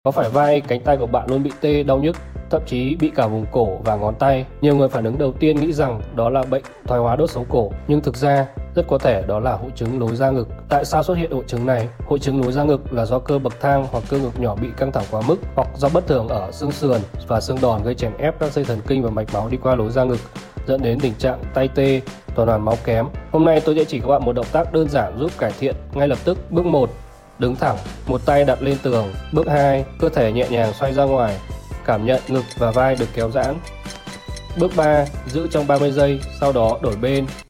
Có phải vai, cánh tay của bạn luôn bị tê, đau nhức, thậm chí bị cả vùng cổ và ngón tay? Nhiều người phản ứng đầu tiên nghĩ rằng đó là bệnh thoái hóa đốt sống cổ, nhưng thực ra rất có thể đó là hội chứng nối da ngực. Tại sao xuất hiện hội chứng này? Hội chứng nối da ngực là do cơ bậc thang hoặc cơ ngực nhỏ bị căng thẳng quá mức, hoặc do bất thường ở xương sườn và xương đòn gây chèn ép các dây thần kinh và mạch máu đi qua lối da ngực, dẫn đến tình trạng tay tê, tuần hoàn máu kém. Hôm nay tôi sẽ chỉ các bạn một động tác đơn giản giúp cải thiện ngay lập tức. Bước 1. Đứng thẳng, một tay đặt lên tường. Bước 2. Cơ thể nhẹ nhàng xoay ra ngoài, cảm nhận ngực và vai được kéo giãn. Bước 3. Giữ trong 30 giây, sau đó đổi bên.